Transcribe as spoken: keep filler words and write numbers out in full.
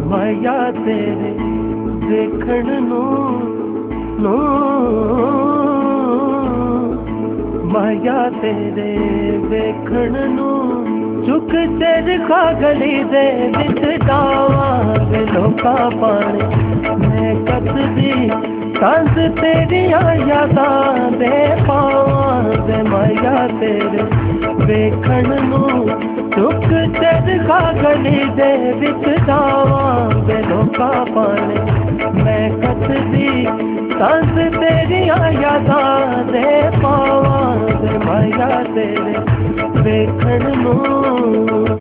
ਮਾਇਆ ਤੇਰੇ ਵੇਖਣ ਨੂੰ ਨੂੰ ਮਾਇਆ ਤੇਰੇ ਵੇਖਣ ਨੂੰ ਚੁੱਕ ਸਿਰ ਖਾ ਗਲੀ ਦੇ ਵਿੱਚ ਜਾਵਾਂਗੇ ਲੋਕਾਂ ਪਾਣੇ ਮੈਂ ਕੱਤਦੀ ਕੰਧ ਤੇਰੀਆਂ ਯਾਦਾਂ ਦੇ ਪਾਵਾਂਗੇ ਮਾਇਆ ਤੇਰੇ ਵੇਖਣ ਨੂੰ ਚੁੱਕ ਸਿਰ ਖਾ ਗਲੀ ਦੇ ਵਿੱਚ ਜਾਵਾਂਗੇ ਲੋਕਾਂ ਪਾਣੇ ਮੈਂ ਕੱਤਦੀ ਕੰਧ ਤੇਰੀਆਂ ਯਾਦਾਂ ਦੇ ਪਾਵਾਂਗੇ ਮਾਇਆ ਤੇਰੇ ਵੇਖਣ ਨੂੰ।